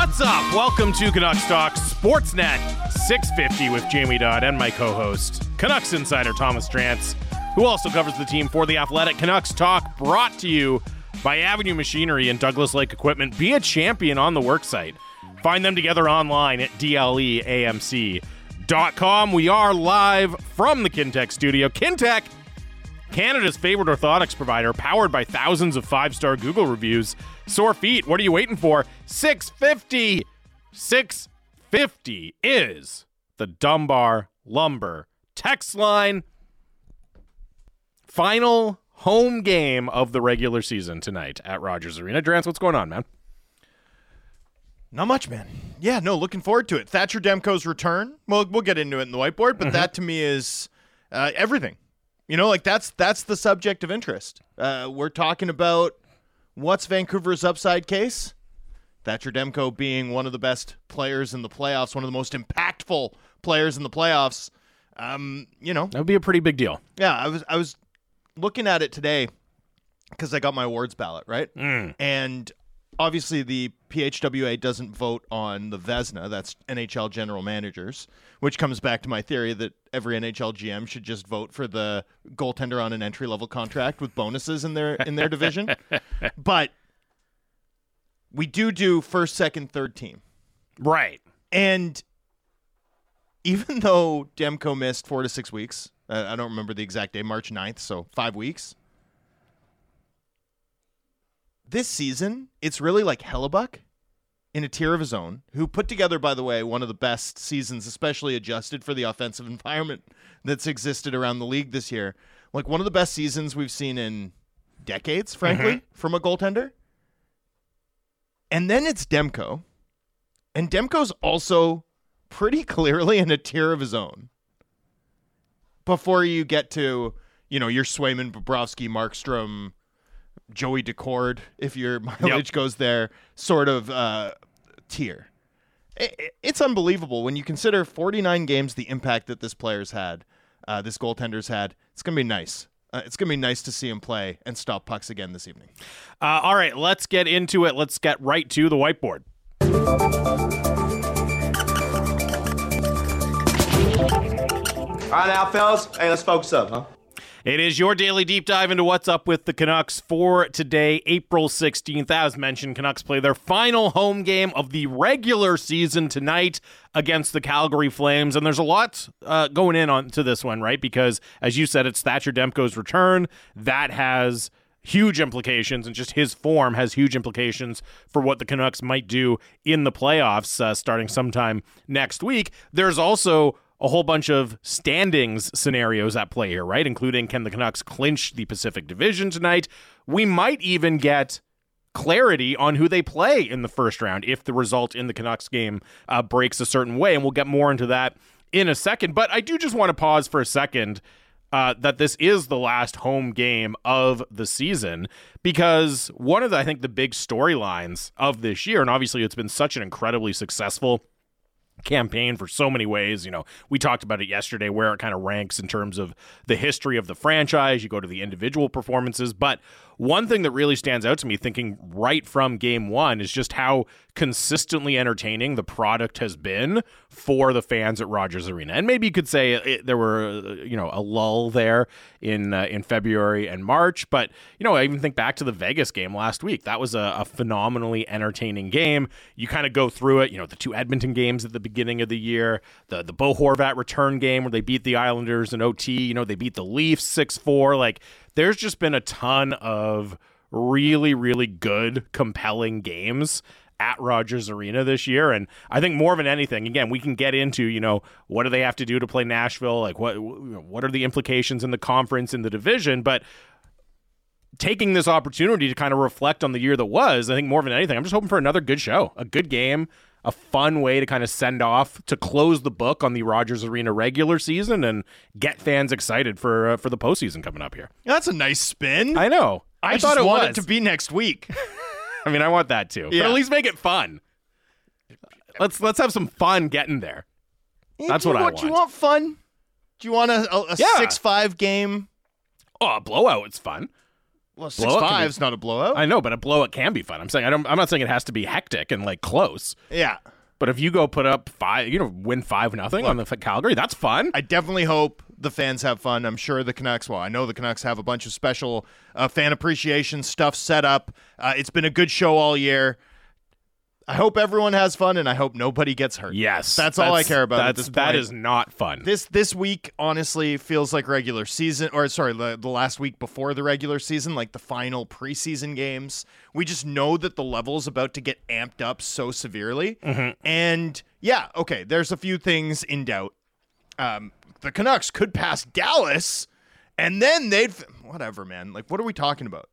What's up? Welcome to Canucks Talk Sportsnet 650 with Jamie Dodd and my co-host, Canucks insider Thomas Drance, who also covers the team for The Athletic. Canucks Talk brought to you by Avenue Machinery and Douglas Lake Equipment. Be a champion on the worksite. Find them together online at dleamc.com. We are live from the Kintec studio. Kintec, Canada's favorite orthotics provider, powered by thousands of five-star Google reviews. Sore feet, what are you waiting for? 650. 650 is the Dunbar Lumber text line. Final home game of the regular season tonight at Rogers Arena. Drance, what's going on, man? Not much, man. Yeah, no, looking forward to it. Thatcher Demko's return. We'll get into it in the whiteboard, but that to me is everything. You know, like that's the subject of interest. We're talking about what's Vancouver's upside case. Thatcher Demko being one of the best players in the playoffs, one of the most impactful players in the playoffs. You know, that would be a pretty big deal. Yeah, I was looking at it today because I got my awards ballot, right? And obviously the PHWA doesn't vote on the Vezina, that's NHL general managers, which comes back to my theory that every NHL GM should just vote for the goaltender on an entry-level contract with bonuses in their division. But we do first, second, third team. Right. And even though Demko missed 4 to 6 weeks, I don't remember the exact day, March 9th, so 5 weeks. This season, it's really like Hellebuck in a tier of his own, who put together, by the way, one of the best seasons, especially adjusted for the offensive environment that's existed around the league this year. Like one of the best seasons we've seen in decades, frankly, from a goaltender. And then it's Demko. And Demko's also pretty clearly in a tier of his own. Before you get to, you know, your Swayman, Bobrovsky, Markstrom, Joey Decord, if your mileage goes there, sort of tier. It's unbelievable when you consider 49 games, the impact that this player's had, this goaltender's had. It's going to be nice. It's going to be nice to see him play and stop pucks again this evening. All right, let's get into it. Let's get right to the whiteboard. All right now, fellas. Hey, let's focus up, huh? It is your daily deep dive into what's up with the Canucks for today, April 16th. As mentioned, Canucks play their final home game of the regular season tonight against the Calgary Flames. And there's a lot going in on to this one, right? Because, as you said, it's Thatcher Demko's return. That has huge implications, and just his form has huge implications for what the Canucks might do in the playoffs starting sometime next week. There's also a whole bunch of standings scenarios at play here, right? Including, can the Canucks clinch the Pacific Division tonight? We might even get clarity on who they play in the first round if the result in the Canucks game breaks a certain way, and we'll get more into that in a second. But I do just want to pause for a second that this is the last home game of the season, because one of the, I think, the big storylines of this year, and obviously it's been such an incredibly successful campaign for so many ways. You know, we talked about it yesterday, where it kind of ranks in terms of the history of the franchise. You go to the individual performances, but one thing that really stands out to me, thinking right from game one, is just how consistently entertaining the product has been for the fans at Rogers Arena. And maybe you could say there were, a lull there in February and March, but, I even think back to the Vegas game last week. That was a phenomenally entertaining game. You kind of go through it, the two Edmonton games at the beginning of the year, the Bo Horvat return game where they beat the Islanders in OT, they beat the Leafs 6-4. Like, there's just been a ton of really, really good, compelling games at Rogers Arena this year. And I think more than anything, again, we can get into, what do they have to do to play Nashville? Like, what are the implications in the conference, in the division? But taking this opportunity to kind of reflect on the year that was, I think more than anything, I'm just hoping for another good show, a good game, a fun way to kind of send off, to close the book on the Rogers Arena regular season and get fans excited for the postseason coming up here. That's a nice spin. I know. I thought it want it to be next week. I mean, I want that too. Yeah. But at least make it fun. Let's have some fun getting there. That's what I want. Do you want fun? Do you want a 6-5 game? Oh, a blowout is fun. Well, Blowout can 6-5 is not a blowout. I know, but a blowout can be fun. I'm not saying it has to be hectic and like close. Yeah. But if you go put up 5, win 5-0 on the Calgary, that's fun. I definitely hope the fans have fun. I'm sure the Canucks, I know the Canucks have a bunch of special fan appreciation stuff set up. It's been a good show all year. I hope everyone has fun, and I hope nobody gets hurt. Yes. That's all I care about at this point. That is not fun. This week, honestly, feels like regular season, or sorry, the last week before the regular season, like the final preseason games. We just know that the level's about to get amped up so severely. Mm-hmm. And yeah, okay, there's a few things in doubt. The Canucks could pass Dallas, and then whatever, man. Like, what are we talking about?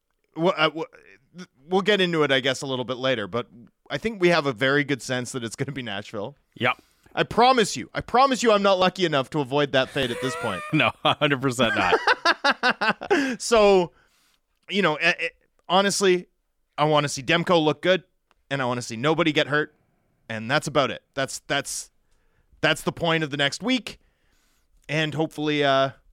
We'll get into it, I guess, a little bit later, but I think we have a very good sense that it's going to be Nashville. Yep. I promise you I'm not lucky enough to avoid that fate at this point. No, 100% not. So, honestly, I want to see Demko look good, and I want to see nobody get hurt, and that's about it. That's the point of the next week, and hopefully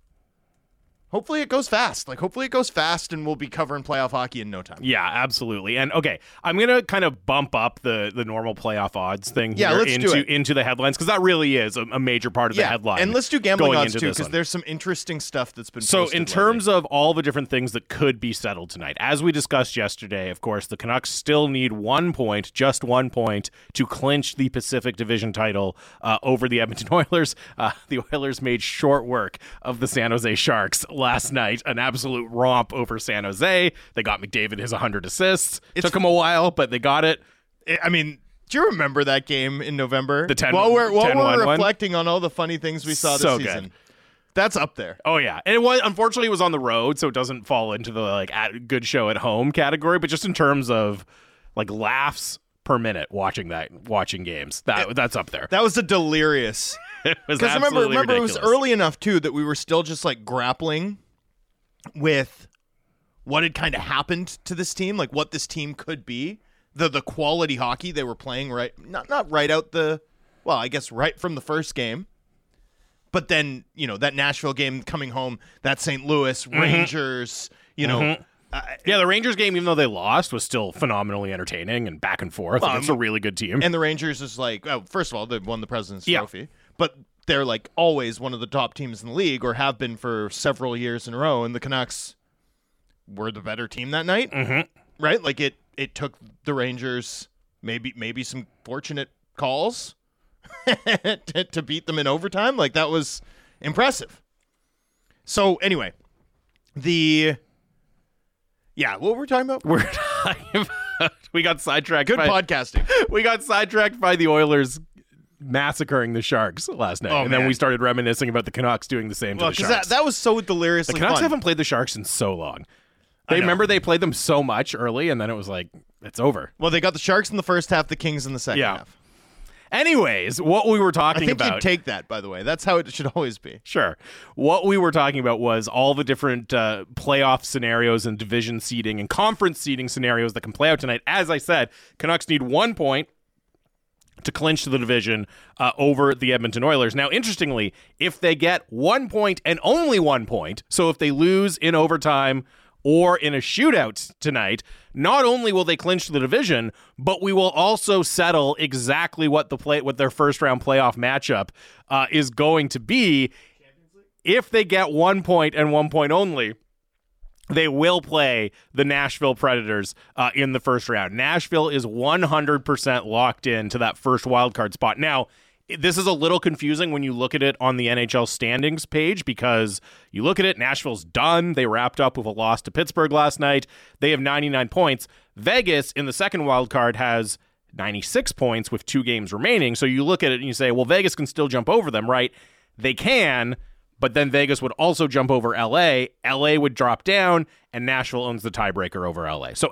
it goes fast. Like, hopefully it goes fast, and we'll be covering playoff hockey in no time. Yeah, absolutely. And okay, I'm gonna kind of bump up the normal playoff odds thing here into the headlines, because that really is a major part of the headline. And let's do gambling odds too, because there's some interesting stuff that's been so posted in terms of all the different things that could be settled tonight, as we discussed yesterday, of course, the Canucks still need 1 point, just 1 point, to clinch the Pacific Division title over the Edmonton Oilers. The Oilers made short work of the San Jose Sharks last night, an absolute romp over San Jose. They got McDavid his 100 assists. It took him a while, but they got it. I mean, do you remember that game in November? The 10 while we're 10-1 reflecting on all the funny things we saw this season. Good. That's up there. Oh yeah, and unfortunately it was on the road, so it doesn't fall into the good show at home category. But just in terms of like laughs per minute watching games, that's up there. That was a delirious. Because remember, ridiculous. It was early enough too that we were still just like grappling with what had kind of happened to this team, like what this team could be, the quality hockey they were playing not right out I guess right from the first game, but then that Nashville game coming home, that St. Louis Rangers, the Rangers game, even though they lost, was still phenomenally entertaining and back and forth. It's a really good team. And the Rangers is like, first of all, they won the President's Trophy, but they're like always one of the top teams in the league, or have been for several years in a row. And the Canucks were the better team that night, right? Like it took the Rangers maybe some fortunate calls to beat them in overtime. Like, that was impressive. So anyway, what were we talking about? We're talking about we got sidetracked. Good podcasting. We got sidetracked by the Oilers massacring the Sharks last night, then we started reminiscing about the Canucks doing the same to the Sharks. That was so deliriously The Canucks fun. haven't played the Sharks in so long. They played them so much early, and then it was like, it's over. Well, they got the Sharks in the first half, the Kings in the second half. Anyways, what we were talking about... I think you'd take that, by the way. That's how it should always be. Sure. What we were talking about was all the different playoff scenarios and division seeding and conference seeding scenarios that can play out tonight. As I said, Canucks need 1 point to clinch the division over the Edmonton Oilers. Now, interestingly, if they get 1 point and only 1 point, so if they lose in overtime or in a shootout tonight, not only will they clinch the division, but we will also settle exactly what their first round playoff matchup is going to be. If they get 1 point and 1 point only, they will play the Nashville Predators in the first round. Nashville is 100% locked in to that first wildcard spot. Now, this is a little confusing when you look at it on the NHL standings page, because you look at it, Nashville's done. They wrapped up with a loss to Pittsburgh last night. They have 99 points. Vegas in the second wildcard has 96 points with 2 games remaining. So you look at it and you say, well, Vegas can still jump over them, right? They can. But then Vegas would also jump over LA. LA would drop down, and Nashville owns the tiebreaker over LA. So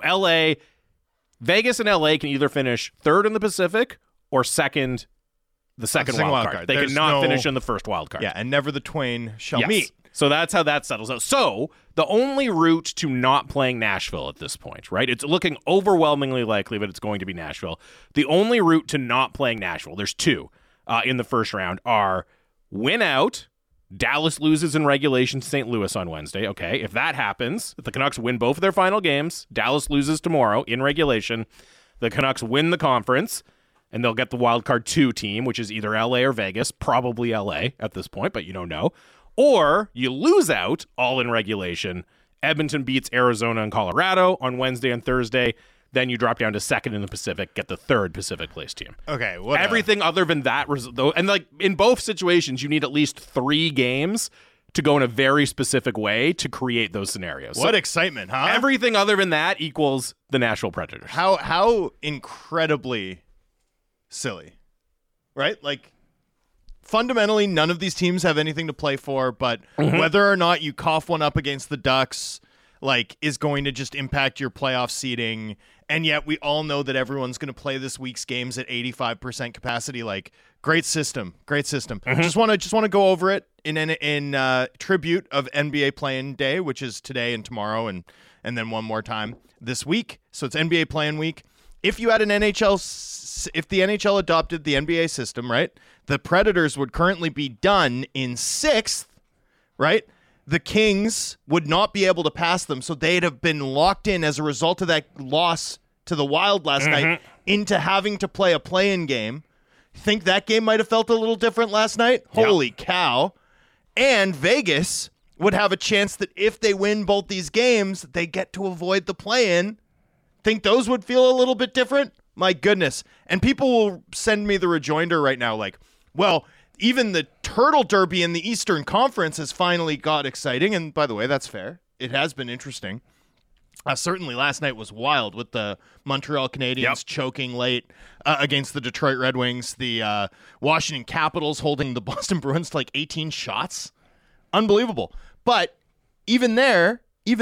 Vegas and LA can either finish third in the Pacific or second, the second wild card. They cannot finish in the first wild card. Yeah, and never the twain shall meet. So that's how that settles out. So the only route to not playing Nashville at this point, right? It's looking overwhelmingly likely that it's going to be Nashville. The only route to not playing Nashville, there's 2 in the first round, are win out Dallas loses in regulation to St. Louis on Wednesday. Okay, if that happens, if the Canucks win both of their final games, Dallas loses tomorrow in regulation, the Canucks win the conference, and they'll get the wild card 2 team, which is either LA or Vegas, probably LA at this point, but you don't know. Or you lose out all in regulation. Edmonton beats Arizona and Colorado on Wednesday and Thursday. Then you drop down to second in the Pacific, get the third Pacific place team. Okay, Everything other than that, though, and like in both situations, you need at least 3 games to go in a very specific way to create those scenarios. What excitement, huh? Everything other than that equals the Nashville Predators. How incredibly silly, right? Like, fundamentally, none of these teams have anything to play for, but whether or not you cough one up against the Ducks, like, is going to just impact your playoff seeding. And yet we all know that everyone's going to play this week's games at 85% capacity. Like, great system. Just want to go over it in tribute of NBA Play-In Day, which is today and tomorrow, and then one more time this week. So it's NBA Play-In Week. If you had if the NHL adopted the NBA system, right, the Predators would currently be done in 6th, right? The Kings would not be able to pass them, so they'd have been locked in as a result of that loss to the Wild last night into having to play a play-in game. Think that game might have felt a little different last night? Yep. Holy cow. And Vegas would have a chance that if they win both these games, they get to avoid the play-in. Think those would feel a little bit different? My goodness. And people will send me the rejoinder right now like, well, even the Turtle Derby in the Eastern Conference has finally got exciting. And by the way, that's fair. It has been interesting. Certainly last night was wild with the Montreal Canadiens choking late against the Detroit Red Wings. The Washington Capitals holding the Boston Bruins to like 18 shots. Unbelievable. But even there,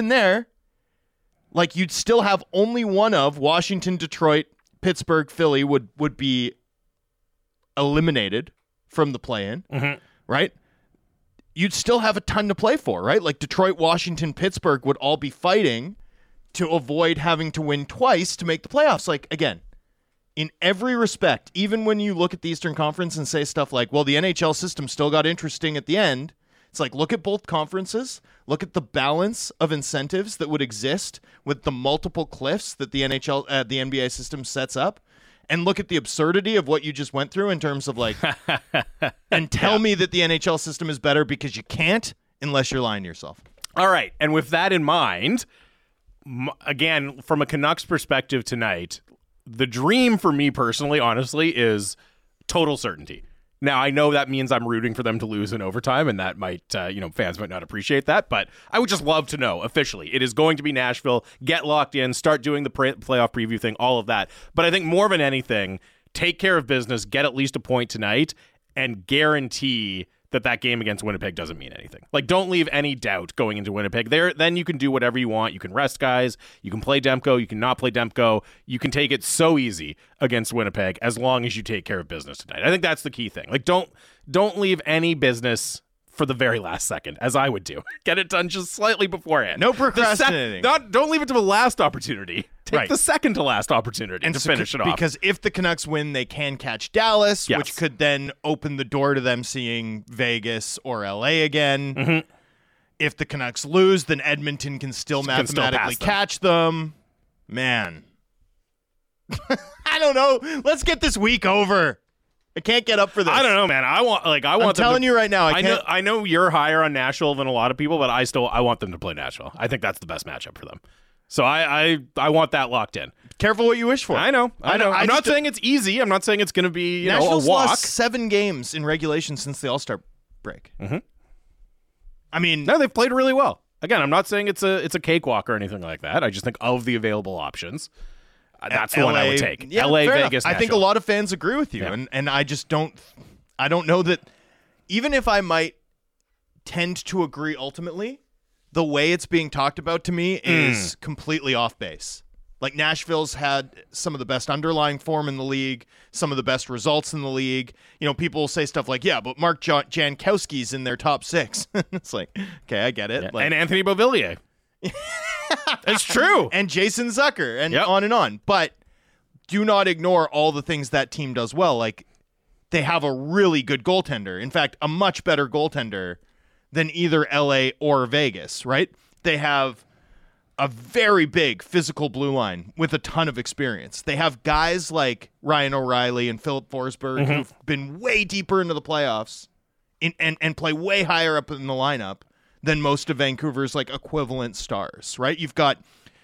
like, you'd still have only one of Washington, Detroit, Pittsburgh, Philly would be eliminated from the play-in, right? You'd still have a ton to play for, right? Like, Detroit, Washington, Pittsburgh would all be fighting to avoid having to win twice to make the playoffs. Like, again, in every respect, even when you look at the Eastern Conference and say stuff like, well, the NHL system still got interesting at the end, it's like, look at both conferences, look at the balance of incentives that would exist with the multiple cliffs that the NBA system sets up, and look at the absurdity of what you just went through in terms of like, and tell me that the NHL system is better, because you can't unless you're lying to yourself. All right. And with that in mind, again, from a Canucks perspective tonight, the dream for me personally, honestly, is total certainty. Now, I know that means I'm rooting for them to lose in overtime, and that might, fans might not appreciate that, but I would just love to know officially it is going to be Nashville. Get locked in, start doing the playoff preview thing, all of that. But I think more than anything, take care of business, get at least a point tonight, and guarantee that game against Winnipeg doesn't mean anything. Like, don't leave any doubt going into Winnipeg. Then you can do whatever you want. You can rest guys. You can play Demko. You can not play Demko. You can take it so easy against Winnipeg as long as you take care of business tonight. I think that's the key thing. Like, don't leave any business for the very last second, as I would do. Get it done just slightly beforehand. No procrastinating. Don't leave it to the last opportunity. Take the second to last opportunity to finish it off. Because if the Canucks win, they can catch Dallas, which could then open the door to them seeing Vegas or LA again. If the Canucks lose, then Edmonton can still mathematically catch them. Man. I don't know. Let's get this week over. I can't get up for this. I don't know, man. I'm telling you right now. I know you're higher on Nashville than a lot of people, but I want them to play Nashville. I think that's the best matchup for them. So I want that locked in. Careful what you wish for. I know. I'm not saying it's easy. I'm not saying it's going to be Nashville's a walk. Lost 7 games in regulation since the All-Star break. I mean, no, they've played really well. Again, I'm not saying it's a cakewalk or anything like that. I just think of the available options, that's the one I would take. Yeah, LA, Vegas, Nashville. I think a lot of fans agree with you, and I just don't know that, even if I might tend to agree ultimately, the way it's being talked about to me is completely off base. Like, Nashville's had some of the best underlying form in the league, some of the best results in the league. People will say stuff like, yeah, but Mark Jankowski's in their top 6. It's like, okay, I get it. Yeah. Like, and Anthony Beauvillier. It's true. And Jason Zucker, and on and on. But do not ignore all the things that team does well. Like, they have a really good goaltender. In fact, a much better goaltender than either LA or Vegas, right? They have a very big physical blue line with a ton of experience. They have guys like Ryan O'Reilly and Philip Forsberg who've been way deeper into the playoffs and play way higher up in the lineup than most of Vancouver's like equivalent stars, right? You've got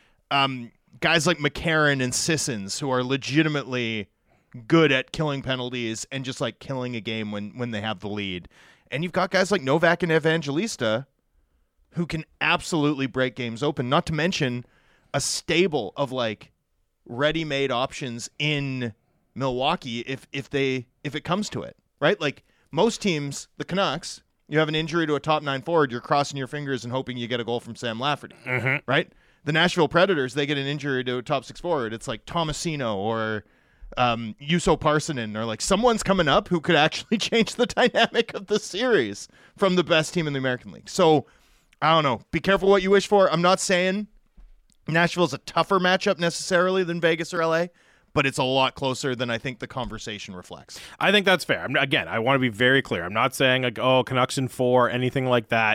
guys like McCarron and Sissons who are legitimately good at killing penalties and just like killing a game when they have the lead. And you've got guys like Novak and Evangelista who can absolutely break games open, not to mention a stable of like ready-made options in Milwaukee if it comes to it, right? Like most teams, the Canucks, you have an injury to a top 9 forward, you're crossing your fingers and hoping you get a goal from Sam Lafferty, right? The Nashville Predators, they get an injury to a top 6 forward. It's like Tomasino or Juuso Parssinen, or like someone's coming up who could actually change the dynamic of the series from the best team in the American League. So I don't know. Be careful what you wish for. I'm not saying Nashville's a tougher matchup necessarily than Vegas or LA, but it's a lot closer than I think the conversation reflects. I think that's fair. Again, I want to be very clear. I'm not saying like, oh, Canucks in 4, anything like that.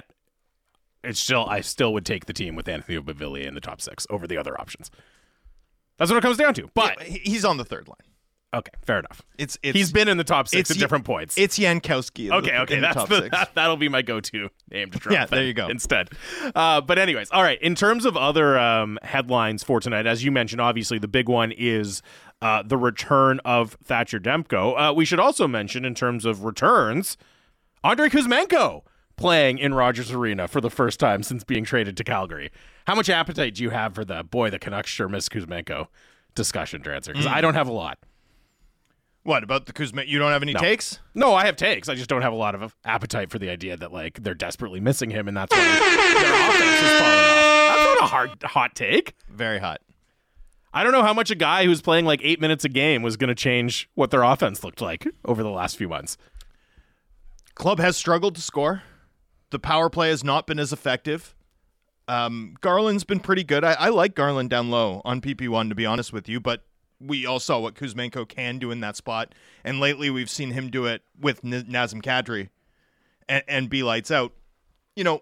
I still would take the team with Anthony Beauvillier in the top 6 over the other options. That's what it comes down to. But yeah, he's on the third line. Okay, fair enough. It's he's been in the top 6 at different points. It's Jankowski. Okay, that's top 6. That'll be my go-to name to drop. Yeah, there you go. Instead, but anyways, all right. In terms of other headlines for tonight, as you mentioned, obviously the big one is the return of Thatcher Demko. We should also mention, in terms of returns, Andrei Kuzmenko playing in Rogers Arena for the first time since being traded to Calgary. How much appetite do you have for the Canucks sure miss Kuzmenko discussion, Drancer? Because I don't have a lot. What about the Kuzmenko? You don't have any takes? No, I have takes. I just don't have a lot of appetite for the idea that like they're desperately missing him, and that's why their offense is falling off. That's not a hot take. Very hot. I don't know how much a guy who's playing like 8 minutes a game was going to change what their offense looked like over the last few months. Club has struggled to score. The power play has not been as effective. Garland's been pretty good. I like Garland down low on PP1, to be honest with you, but we all saw what Kuzmenko can do in that spot, and lately we've seen him do it with Nazem Kadri and be lights out. You know,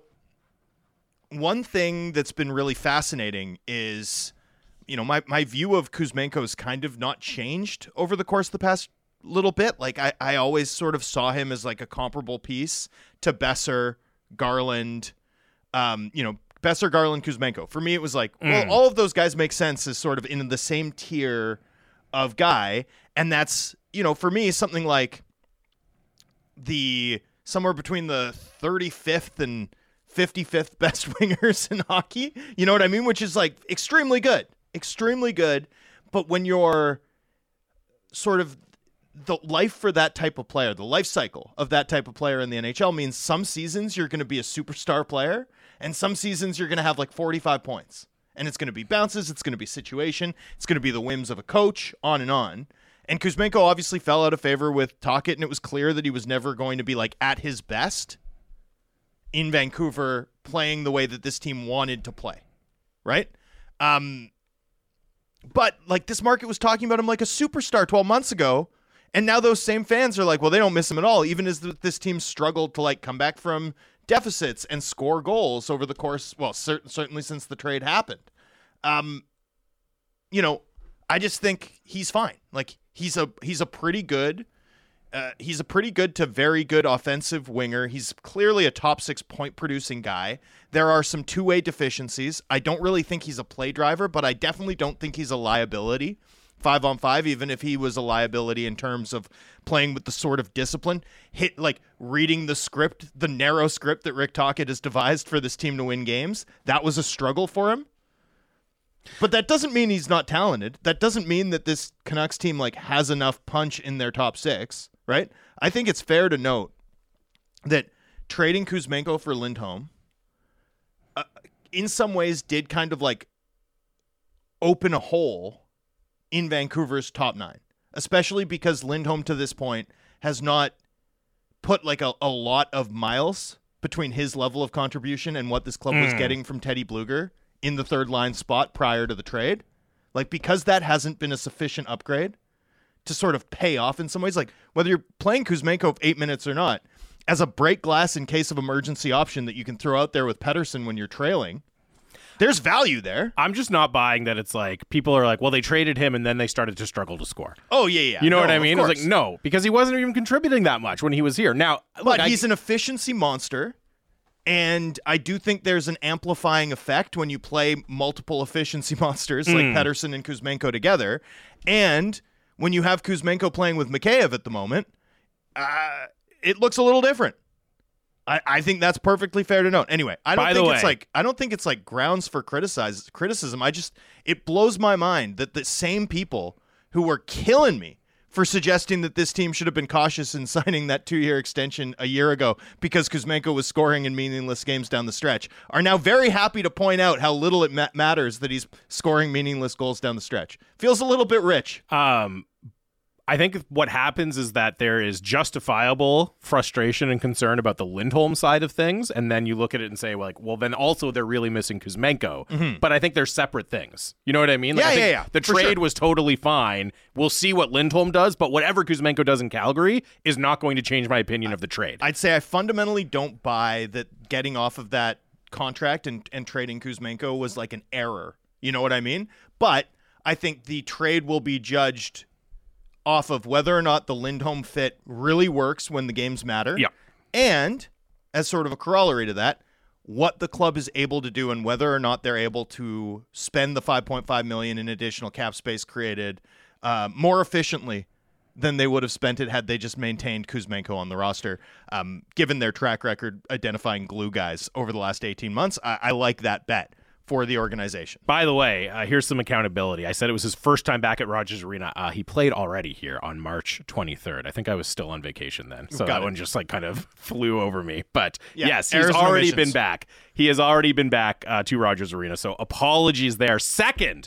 one thing that's been really fascinating is, you know, my view of Kuzmenko's kind of not changed over the course of the past little bit. Like I always sort of saw him as like a comparable piece to Besser, Garland, Besser, Garland, Kuzmenko. For me, it was like, well, all of those guys make sense as sort of in the same tier of guy. And that's, you know, for me, something like somewhere between the 35th and 55th best wingers in hockey. You know what I mean? Which is like extremely good. But when you're sort of the life for that type of player, the life cycle of that type of player in the NHL means some seasons you're going to be a superstar player, and some seasons you're going to have like 45 points. And it's going to be bounces, it's going to be situation, it's going to be the whims of a coach, on and on. And Kuzmenko obviously fell out of favor with Tocchet, and it was clear that he was never going to be like at his best in Vancouver playing the way that this team wanted to play, right? But like this market was talking about him like a superstar 12 months ago, and now those same fans are like, well, they don't miss him at all, even as this team struggled to like come back from deficits and score goals over the course, well, certainly since the trade happened. You know, I just think he's fine. Like he's a pretty good to very good offensive winger. He's clearly a top 6 point producing guy. There are some two-way deficiencies. I don't really think he's a play driver, but I definitely don't think he's a liability 5-on-5, even if he was a liability in terms of playing with the sort of discipline, reading the script, the narrow script that Rick Tocchet has devised for this team to win games. That was a struggle for him. But that doesn't mean he's not talented. That doesn't mean that this Canucks team like has enough punch in their top 6, right? I think it's fair to note that trading Kuzmenko for Lindholm in some ways did kind of like open a hole in Vancouver's top 9, especially because Lindholm to this point has not put like a lot of miles between his level of contribution and what this club was getting from Teddy Bluger in the third line spot prior to the trade. Like, because that hasn't been a sufficient upgrade to sort of pay off in some ways, like whether you're playing Kuzmenko 8 minutes or not, as a break glass in case of emergency option that you can throw out there with Pettersson when you're trailing. There's value there. I'm just not buying that it's like people are like, well, they traded him and then they started to struggle to score. Oh, yeah. You know what I of mean? It's course. like, no, because he wasn't even contributing that much when he was here. Now, But he's an efficiency monster, and I do think there's an amplifying effect when you play multiple efficiency monsters like Pettersson and Kuzmenko together. And when you have Kuzmenko playing with Mikheyev at the moment, it looks a little different. I think that's perfectly fair to note. Anyway, I don't think it's like grounds for criticism. It blows my mind that the same people who were killing me for suggesting that this team should have been cautious in signing that 2-year extension a year ago because Kuzmenko was scoring in meaningless games down the stretch are now very happy to point out how little it matters that he's scoring meaningless goals down the stretch. Feels a little bit rich. I think what happens is that there is justifiable frustration and concern about the Lindholm side of things, and then you look at it and say, well, then also they're really missing Kuzmenko. Mm-hmm. But I think they're separate things. You know what I mean? Like, Yeah. The trade was totally fine. We'll see what Lindholm does, but whatever Kuzmenko does in Calgary is not going to change my opinion of the trade. I'd say I fundamentally don't buy that getting off of that contract and trading Kuzmenko was like an error. You know what I mean? But I think the trade will be judged off of whether or not the Lindholm fit really works when the games matter. Yeah. And as sort of a corollary to that, what the club is able to do and whether or not they're able to spend the $5.5 million in additional cap space created more efficiently than they would have spent it had they just maintained Kuzmenko on the roster. Given their track record identifying glue guys over the last 18 months, I like that bet for the organization. By the way, here's some accountability. I said it was his first time back at Rogers Arena. He played already here on March 23rd. I think I was still on vacation then, so that one just like kind of flew over me. But yes, he's already been back. He has already been back to Rogers Arena, so apologies there. Second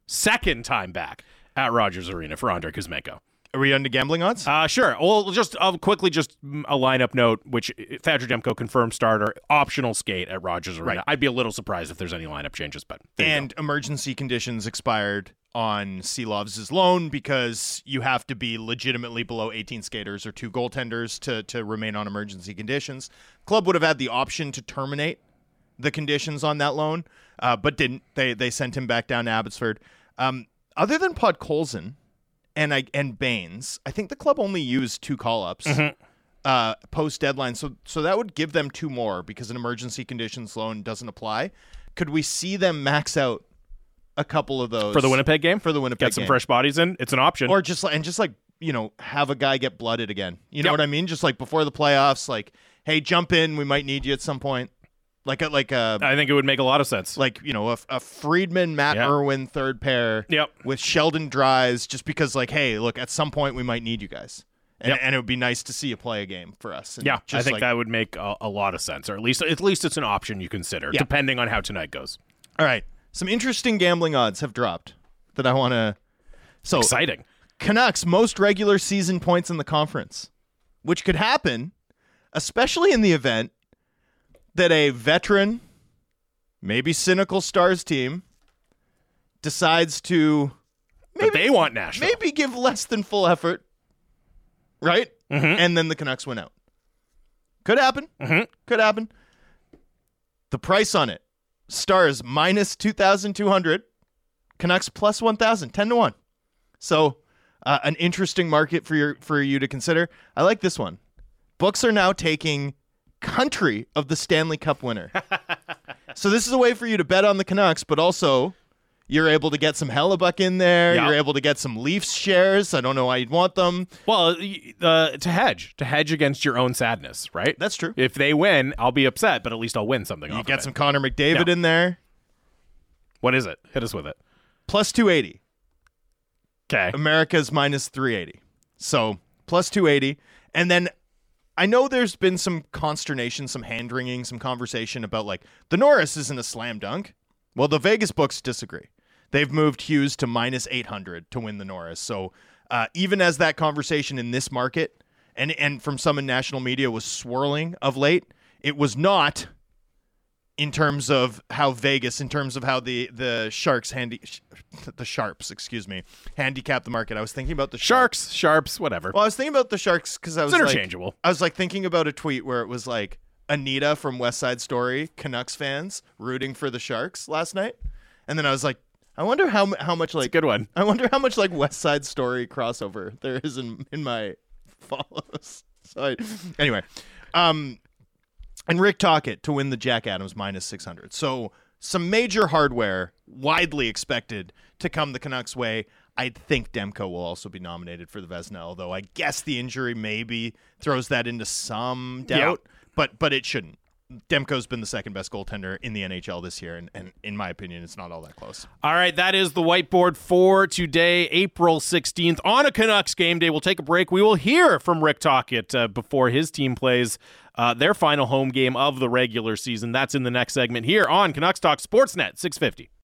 time back at Rogers Arena for Andrei Kuzmenko. Are we on to gambling odds? Sure. Well, just quickly, just a lineup note, which Thatcher Demko confirmed starter, optional skate at Rogers Arena. Right. I'd be a little surprised if there's any lineup changes, but emergency conditions expired on Seelovs' loan because you have to be legitimately below 18 skaters or 2 goaltenders to remain on emergency conditions. Club would have had the option to terminate the conditions on that loan, but didn't. They sent him back down to Abbotsford. Other than Podkolzin and Baines, I think the club only used 2 call-ups post deadline, so that would give them 2 more because an emergency conditions loan doesn't apply. Could we see them max out a couple of those for the Winnipeg game? For the Winnipeg get some game. fresh bodies in. It's an option, or just have a guy get blooded again. You know what I mean? Just like before the playoffs, like, hey, jump in. We might need you at some point. I think it would make a lot of sense. Like, a Friedman, Matt Irwin third pair with Sheldon Dries, just because, like, hey, look, at some point we might need you guys. And it would be nice to see you play a game for us. And I think that would make a lot of sense, or at least it's an option you consider, depending on how tonight goes. All right. Some interesting gambling odds have dropped that I want to... So exciting. Canucks, most regular season points in the conference, which could happen, especially in the event that a veteran, maybe cynical Stars team decides to they want Nashville. Maybe give less than full effort, right? Mm-hmm. And then the Canucks win out. Could happen. Mm-hmm. Could happen. The price on it, Stars minus 2,200, Canucks plus 1,000, 10-1. So an interesting market for you to consider. I like this one. Books are now taking country of the Stanley Cup winner. So this is a way for you to bet on the Canucks, but also you're able to get some Hellebuck in there. Yep. You're able to get some Leafs shares. I don't know why you'd want them. Well, to hedge against your own sadness, right? That's true. If they win, I'll be upset, but at least I'll win something. You get some Connor McDavid in there. What is it? Hit us with it. Plus 280. Okay. America's minus 380. So plus 280. And then I know there's been some consternation, some hand-wringing, some conversation about, like, the Norris isn't a slam dunk. Well, the Vegas books disagree. They've moved Hughes to minus 800 to win the Norris. So even as that conversation in this market and from some in national media was swirling of late, it was not in terms of how Vegas, in terms of how the Sharps, handicap the market. I was thinking about the Sharps, whatever. Well, I was thinking about the Sharks because I was interchangeable. I was like thinking about a tweet where it was like Anita from West Side Story, Canucks fans rooting for the Sharks last night, and then I was like, I wonder how much like good one. I wonder how much like West Side Story crossover there is in my follows. So anyway, and Rick Tocchet to win the Jack Adams -600. So some major hardware widely expected to come the Canucks' way. I think Demko will also be nominated for the Vezina, although I guess the injury maybe throws that into some doubt, but it shouldn't. Demko's been the second best goaltender in the NHL this year, and in my opinion, it's not all that close. All right, that is the whiteboard for today, April 16th, on a Canucks game day. We'll take a break. We will hear from Rick Tocchet before his team plays their final home game of the regular season. That's in the next segment here on Canucks Talk Sportsnet 650.